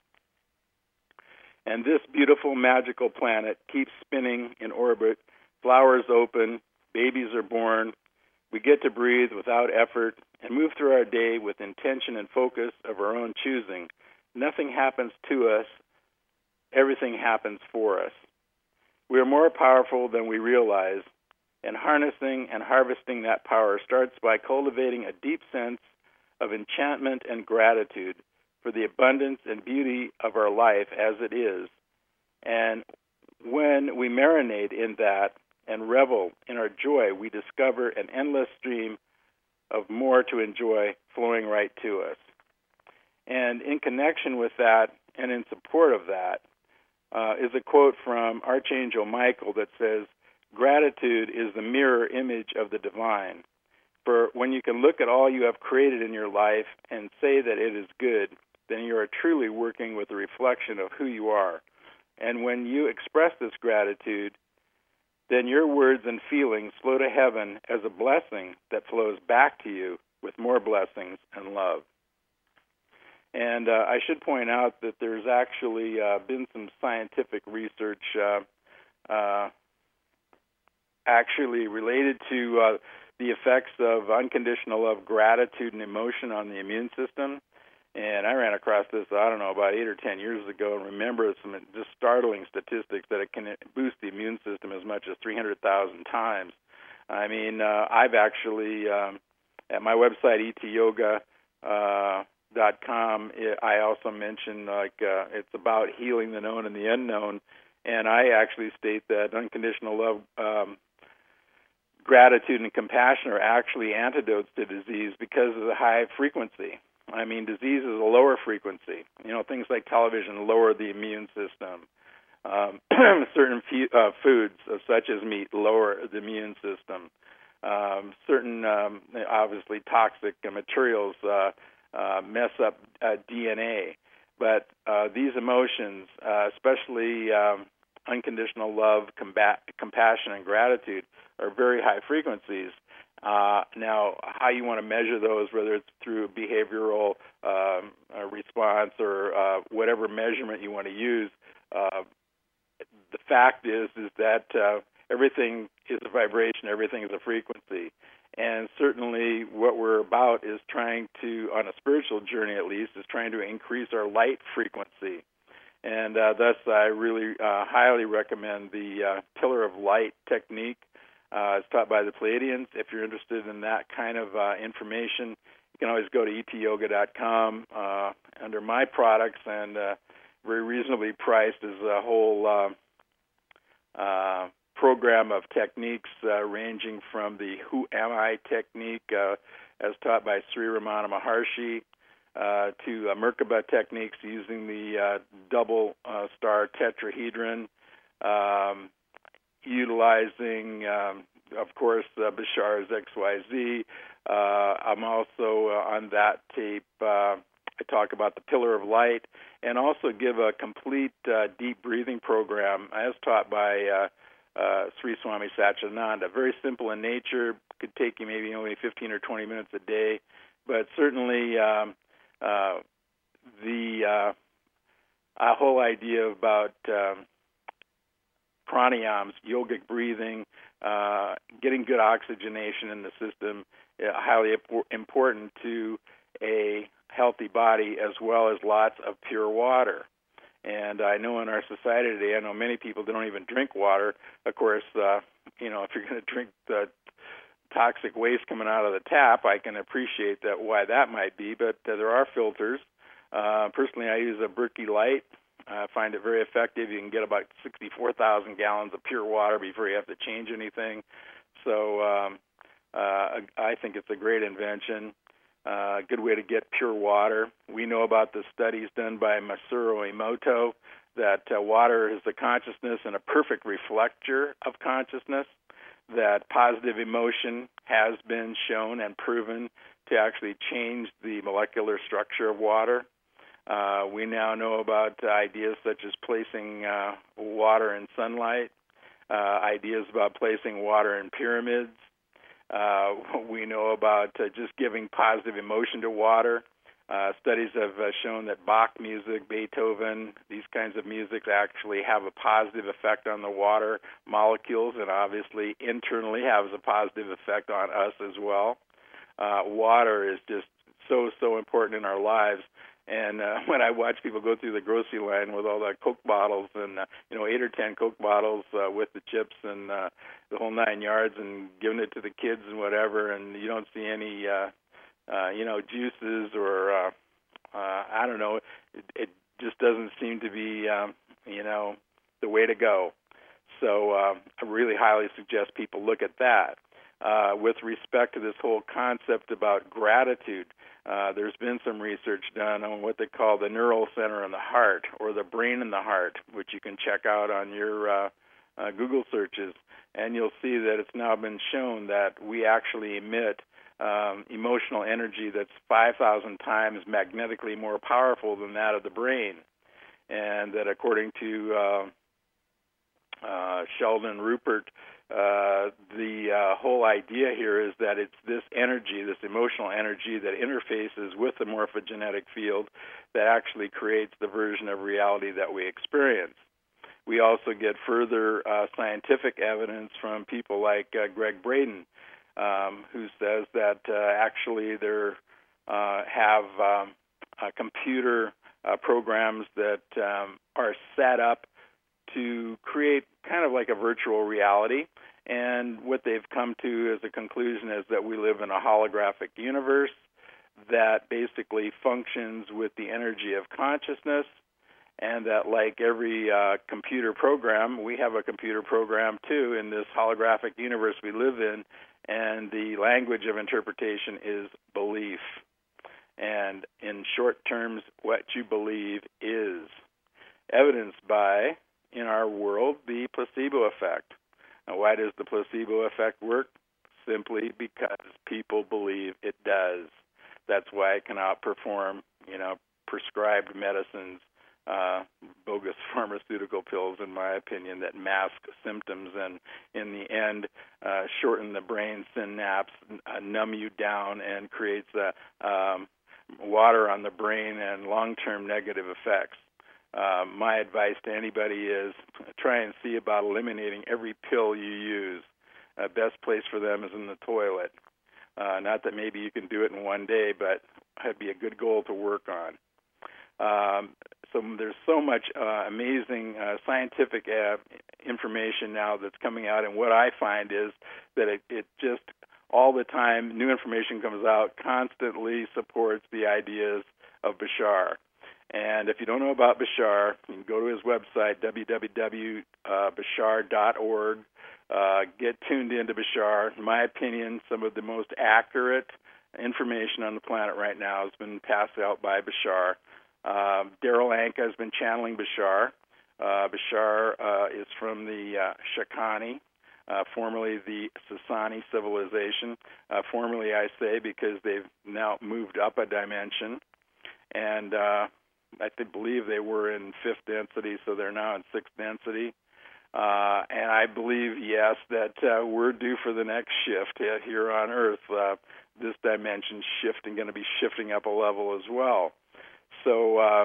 And this beautiful, magical planet keeps spinning in orbit. Flowers open, babies are born. We get to breathe without effort and move through our day with intention and focus of our own choosing. Nothing happens to us. Everything happens for us. We are more powerful than we realize, and harnessing and harvesting that power starts by cultivating a deep sense of enchantment and gratitude for the abundance and beauty of our life as it is. And when we marinate in that and revel in our joy, we discover an endless stream of more to enjoy flowing right to us. And in connection with that and in support of that uh, is a quote from Archangel Michael that says, "Gratitude is the mirror image of the divine. For when you can look at all you have created in your life and say that it is good, then you are truly working with a reflection of who you are. And when you express this gratitude, then your words and feelings flow to heaven as a blessing that flows back to you with more blessings and love." And uh, I should point out that there's actually uh, been some scientific research uh, uh, actually related to uh, the effects of unconditional love, gratitude, and emotion on the immune system. And I ran across this, I don't know, about eight or ten years ago, and remember some just startling statistics that it can boost the immune system as much as three hundred thousand times. I mean, uh, I've actually, um, at my website, e t yoga dot com, I also mention, like, uh, it's about healing the known and the unknown, and I actually state that unconditional love, um, gratitude, and compassion are actually antidotes to disease because of the high frequency. I mean, disease is a lower frequency. You know, things like television lower the immune system. Um, certain f- uh, foods, uh, such as meat, lower the immune system. Um, certain, um, obviously, toxic uh, materials uh, uh, mess up uh, D N A. But uh, these emotions, uh, especially um, unconditional love, combat, compassion, and gratitude, are very high frequencies. Uh, now, how you want to measure those, whether it's through behavioral um, uh, response or uh, whatever measurement you want to use, uh, the fact is is that uh, everything is a vibration, everything is a frequency. And certainly what we're about is trying to, on a spiritual journey at least, is trying to increase our light frequency. And uh, thus I really uh, highly recommend the uh, Pillar of Light technique. Uh, it's taught by the Pleiadians. If you're interested in that kind of uh, information, you can always go to e t yoga dot com. Uh, under my products, and uh, very reasonably priced, is a whole uh, uh, program of techniques uh, ranging from the Who Am I technique, uh, as taught by Sri Ramana Maharshi, uh, to uh, Merkaba techniques using the uh, double uh, star tetrahedron, um, utilizing um, of course, uh, Bashar's X Y Z. Uh, I'm also uh, on that tape. Uh, I talk about the Pillar of Light and also give a complete uh, deep breathing program as taught by uh, uh, Sri Swami Satchidananda. Very simple in nature. Could take you maybe only fifteen or twenty minutes a day, but certainly um, uh, the uh, uh, whole idea about um, pranayams, yogic breathing, uh, getting good oxygenation in the system, uh, highly important to a healthy body, as well as lots of pure water. And I know in our society today, I know many people don't even drink water. Of course, uh, you know, if you're going to drink the toxic waste coming out of the tap, I can appreciate that why that might be, but uh, there are filters. Uh, personally, I use a Berkey Light. I find it very effective. You can get about sixty-four thousand gallons of pure water before you have to change anything. So um, uh, I think it's a great invention, a uh, good way to get pure water. We know about the studies done by Masaru Emoto that uh, water is the consciousness and a perfect reflector of consciousness, that positive emotion has been shown and proven to actually change the molecular structure of water. Uh, we now know about uh, ideas such as placing uh, water in sunlight, uh, ideas about placing water in pyramids. Uh, we know about uh, just giving positive emotion to water. Uh, studies have uh, shown that Bach music, Beethoven, these kinds of music actually have a positive effect on the water molecules, and obviously internally has a positive effect on us as well. Uh, water is just so, so important in our lives. And uh, when I watch people go through the grocery line with all the Coke bottles and, uh, you know, eight or ten Coke bottles uh, with the chips and uh, the whole nine yards and giving it to the kids and whatever, and you don't see any, uh, uh, you know, juices or, uh, uh, I don't know, it, it just doesn't seem to be, um, you know, the way to go. So uh, I really highly suggest people look at that. Uh, with respect to this whole concept about gratitude, uh, there's been some research done on what they call the neural center in the heart, or the brain in the heart, which you can check out on your uh, uh, Google searches, and you'll see that it's now been shown that we actually emit um, emotional energy that's five thousand times magnetically more powerful than that of the brain, and that according to uh, uh, Sheldon Rupert, Uh, the uh, whole idea here is that it's this energy, this emotional energy that interfaces with the morphogenetic field that actually creates the version of reality that we experience. We also get further uh, scientific evidence from people like uh, Greg Braden, um, who says that uh, actually there uh, have um, uh, computer uh, programs that um, are set up to create kind of like a virtual reality. And what they've come to as a conclusion is that we live in a holographic universe that basically functions with the energy of consciousness, and that like every uh, computer program, we have a computer program too in this holographic universe we live in, and the language of interpretation is belief. And in short terms, what you believe is evidenced by, in our world, the placebo effect. Now, why does the placebo effect work? Simply because people believe it does. That's why it can outperform, you know, prescribed medicines, uh, bogus pharmaceutical pills, in my opinion, that mask symptoms and, in the end, uh, shorten the brain synapse, uh, numb you down, and creates uh, um, water on the brain and long-term negative effects. Uh, my advice to anybody is try and see about eliminating every pill you use. Uh, best place for them is in the toilet. Uh, not that maybe you can do it in one day, but it'd be a good goal to work on. Um, so there's so much uh, amazing uh, scientific uh, information now that's coming out, and what I find is that it, it just all the time, new information comes out, constantly supports the ideas of Bashar. And if you don't know about Bashar, you can go to his website, w w w dot bashar dot org. Uh, get tuned into Bashar. In my opinion, some of the most accurate information on the planet right now has been passed out by Bashar. Uh, Daryl Anka has been channeling Bashar. Uh, Bashar uh, is from the uh, Shakani. uh, formerly the Sasani civilization. Uh, formerly, I say, because they've now moved up a dimension, and uh, I th- believe they were in fifth density, so they're now in sixth density. Uh, and I believe, yes, that uh, we're due for the next shift here on Earth. Uh, this dimension shifting, going to be shifting up a level as well. So uh,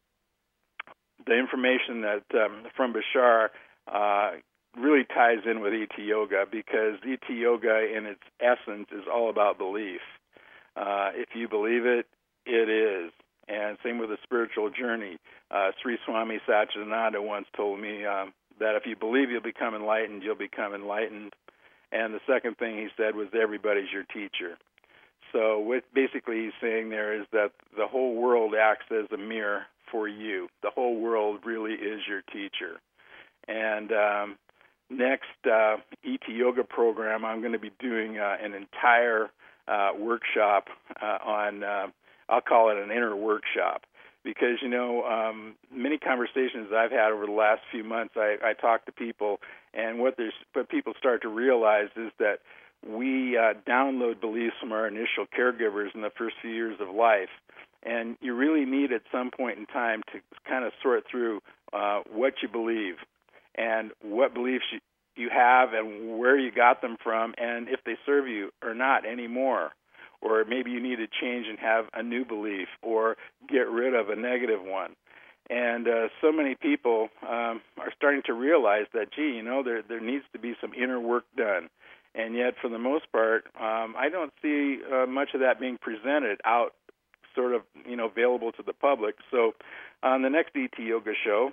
the information that um, from Bashar uh, really ties in with E T Yoga, because E T Yoga in its essence is all about belief. Uh, if you believe it, it is. And same with the spiritual journey. Uh, Sri Swami Satchidananda once told me um, that if you believe you'll become enlightened, you'll become enlightened. And the second thing he said was, everybody's your teacher. So what basically he's saying there is that the whole world acts as a mirror for you. The whole world really is your teacher. And um, next uh, E T Yoga program, I'm going to be doing uh, an entire uh, workshop uh, on, uh, I'll call it an inner workshop. Because, you know, um, many conversations I've had over the last few months, I, I talk to people, and what, what people start to realize is that we uh, download beliefs from our initial caregivers in the first few years of life. And you really need at some point in time to kind of sort through uh, what you believe and what beliefs you, you have and where you got them from, and if they serve you or not anymore. Or maybe you need to change and have a new belief or get rid of a negative one. And uh, so many people um, are starting to realize that, gee, you know, there there needs to be some inner work done. And yet, for the most part, um, I don't see uh, much of that being presented out, sort of, you know, available to the public. So on the next E T Yoga show,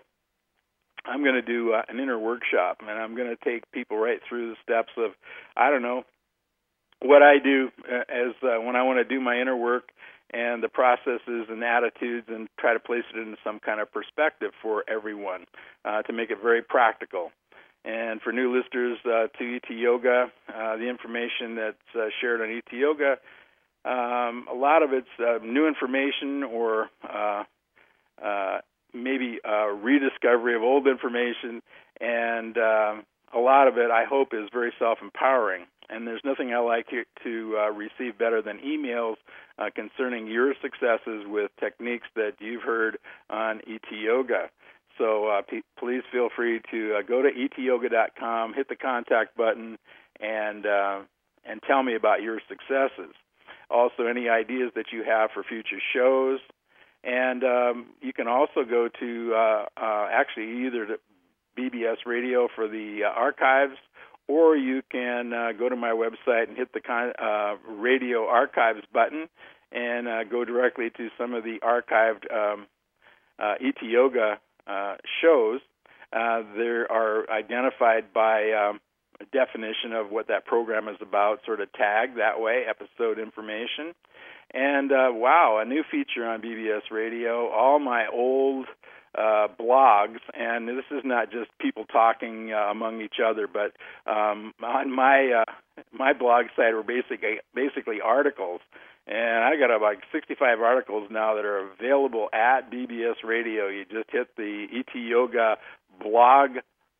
I'm going to do uh, an inner workshop, and I'm going to take people right through the steps of, I don't know, what I do uh, as uh, when I want to do my inner work, and the processes and attitudes, and try to place it into some kind of perspective for everyone uh, to make it very practical. And for new listeners uh, to E T Yoga, uh, the information that's uh, shared on E T Yoga, um, a lot of it's uh, new information or uh, uh, maybe a rediscovery of old information, and uh, a lot of it, I hope, is very self-empowering. And there's nothing I like to uh, receive better than emails uh, concerning your successes with techniques that you've heard on E T Yoga. So uh, p- please feel free to uh, go to E T yoga dot com, hit the contact button, and uh, and tell me about your successes. Also, any ideas that you have for future shows. And um, you can also go to uh, uh, actually either to B B S Radio for the uh, archives, or you can uh, go to my website and hit the con- uh, radio archives button and uh, go directly to some of the archived um, uh, E T Yoga uh, shows. Uh, they are identified by um, a definition of what that program is about, sort of tagged that way, episode information. And, uh, wow, a new feature on B B S Radio, all my old Uh, blogs, and this is not just people talking uh, among each other, but um, on my uh, my blog site were basically basically articles, and I got about like sixty-five articles now that are available at B B S Radio. You just hit the E T Yoga blog,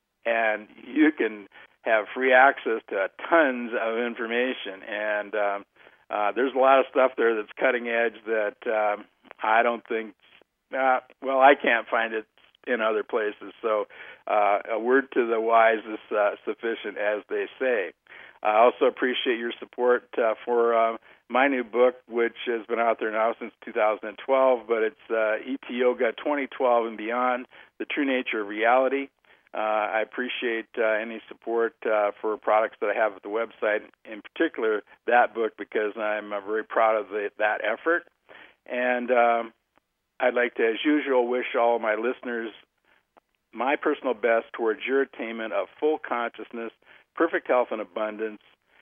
and you can have free access to tons of information. And um, uh, there's a lot of stuff there that's cutting edge that um, I don't think. Uh, well, I can't find it in other places, so uh, a word to the wise is uh, sufficient, as they say. I also appreciate your support uh, for uh, my new book, which has been out there now since two thousand twelve, but it's uh, E T Yoga twenty twelve and Beyond, The True Nature of Reality. Uh, I appreciate uh, any support uh, for products that I have at the website, in particular that book, because I'm uh, very proud of the, that effort. And um, I'd like to, as usual, wish all my listeners my personal best towards your attainment of full consciousness, perfect health and abundance.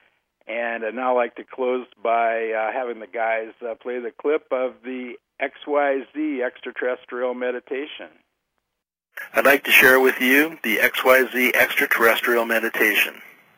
And I'd now like to close by uh, having the guys uh, play the clip of the X Y Z extraterrestrial meditation. I'd like to share with you the X Y Z extraterrestrial meditation.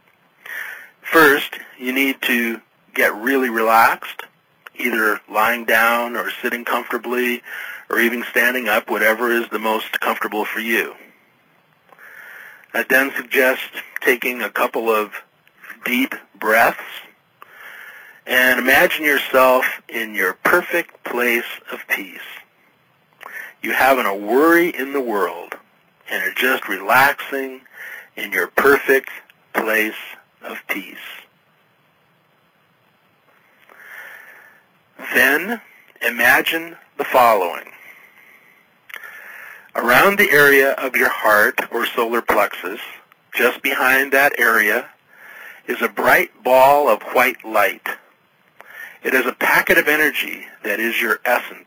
First, you need to get really relaxed, either lying down or sitting comfortably or even standing up, whatever is the most comfortable for you. I then suggest taking a couple of deep breaths and imagine yourself in your perfect place of peace. You haven't a worry in the world and are just relaxing in your perfect place of peace. Then imagine the following. Around the area of your heart or solar plexus, just behind that area, is a bright ball of white light. It is a packet of energy that is your essence.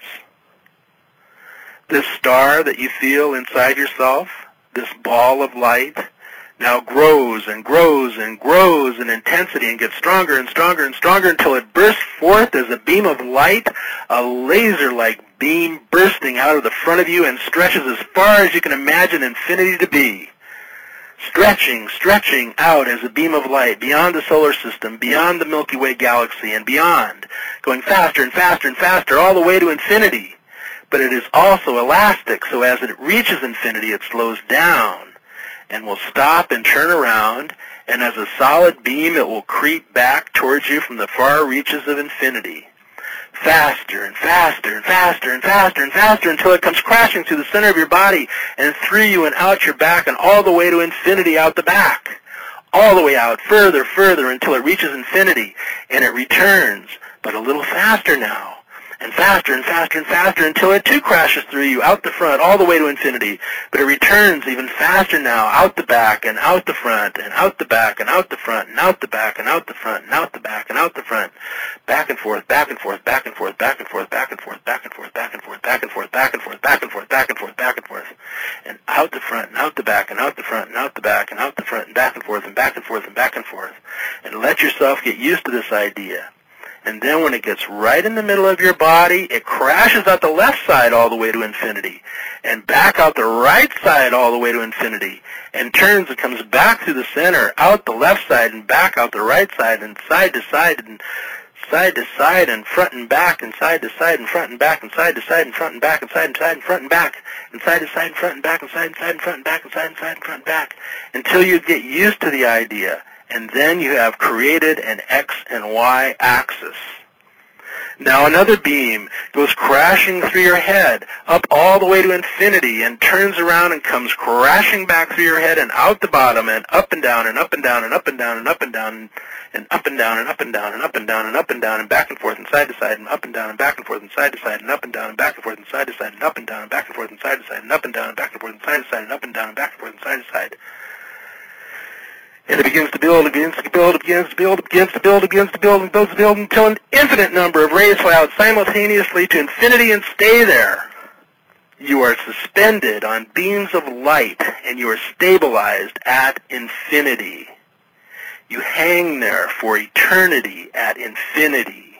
This star that you feel inside yourself, this ball of light, now grows and grows and grows in intensity and gets stronger and stronger and stronger until it bursts forth as a beam of light, a laser-like beam bursting out of the front of you and stretches as far as you can imagine infinity to be. Stretching, stretching out as a beam of light beyond the solar system, beyond the Milky Way galaxy, and beyond, going faster and faster and faster all the way to infinity. But it is also elastic, so as it reaches infinity, it slows down and will stop and turn around, and as a solid beam, it will creep back towards you from the far reaches of infinity. Faster and faster and faster and faster and faster until it comes crashing through the center of your body and through you and out your back and all the way to infinity out the back. All the way out, further, further until it reaches infinity, and it returns, but a little faster now. And faster and faster and faster until it too crashes through you, out the front, all the way to infinity. But it returns even faster now, out the back and out the front, and out the back and out the front, and out the back and out the front, and out the back and out the front. Back and forth, back and forth, back and forth, back and forth, back and forth, back and forth, back and forth, back and forth, back and forth, back and forth, back and forth, back and forth. And out the front, and out the back, and out the front, and out the back, and out the front, and back and forth, and back and forth, and back and forth. And let yourself get used to this idea. And then when it gets right in the middle of your body, it crashes out the left side all the way to infinity, and back out the right side all the way to infinity, and turns and comes back through the center, out the left side, and back out the right side, and side to side, and side to side, and front and back, and side to side, and front and back, and side to side, and front and back, and side and side, and front and back, and side to side, and front and back, and side and side, and front and back, and side and side, and front and back, until you get used to the idea. And then you have created an X and Y axis. Now another beam goes crashing through your head, up all the way to infinity, and turns around and comes crashing back through your head and out the bottom, and up and down, and up and down, and up and down, and up and down, and up and down, and up and down, and up and down, and up and down, and back and forth, and side to side, and up and down, and back and forth, and side to side, and up and down, and back and forth, and side to side, and up and down, and back and forth, and side to side, and up and down, and back and forth, and side to side, and up and down, and back and forth, and side to side. And it begins to build, it begins to build, it begins to build, it begins to build, it begins to build, and builds to build until an infinite number of rays fly out simultaneously to infinity and stay there. You are suspended on beams of light, and you are stabilized at infinity. You hang there for eternity at infinity.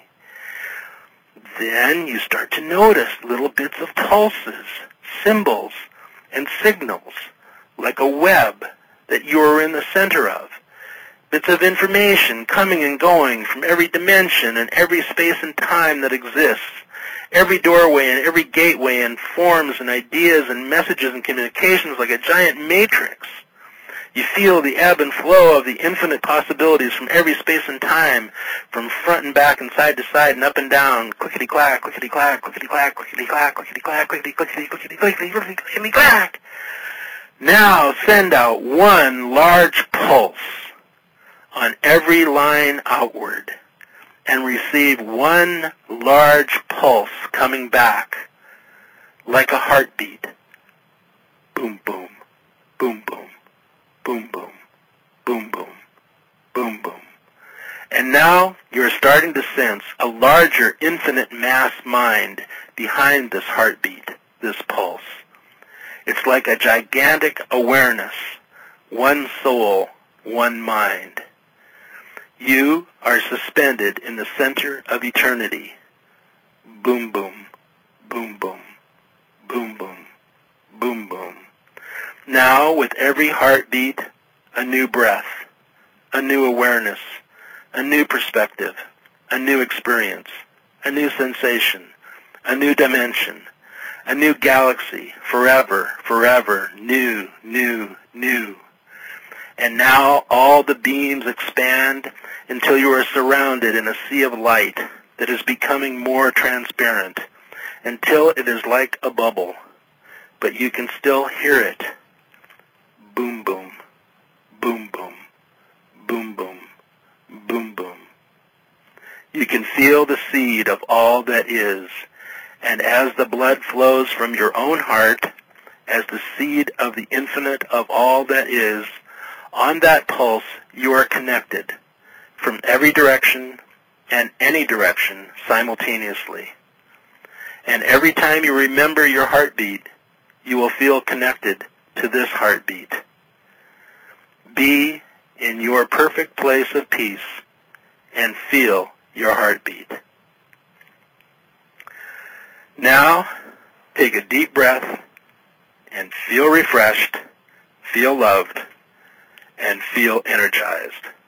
Then you start to notice little bits of pulses, symbols, and signals, like a web that you are in the center of. Bits of information coming and going from every dimension and every space and time that exists. Every doorway and every gateway and forms and ideas and messages and communications like a giant matrix. You feel the ebb and flow of the infinite possibilities from every space and time, from front and back and side to side and up and down, clickety-clack, clickety-clack, clickety-clack, clickety-clack, clickety-clack, clickety-clickety, clickety-clickety, clickety-clack. Now send out one large pulse on every line outward and receive one large pulse coming back like a heartbeat. Boom, boom, boom, boom, boom, boom, boom, boom, boom, boom. And now you're starting to sense a larger infinite mass mind behind this heartbeat, this pulse. It's like a gigantic awareness, one soul, one mind. You are suspended in the center of eternity. Boom, boom, boom, boom, boom, boom, boom, boom. Now, with every heartbeat, a new breath, a new awareness, a new perspective, a new experience, a new sensation, a new dimension, a new galaxy, forever, forever, new, new, new. And now all the beams expand until you are surrounded in a sea of light that is becoming more transparent, until it is like a bubble, but you can still hear it. Boom, boom, boom, boom, boom, boom, boom, boom. You can feel the seed of all that is, and as the blood flows from your own heart, as the seed of the infinite of all that is, on that pulse you are connected from every direction and any direction simultaneously. And every time you remember your heartbeat, you will feel connected to this heartbeat. Be in your perfect place of peace and feel your heartbeat. Now, take a deep breath and feel refreshed, feel loved, and feel energized.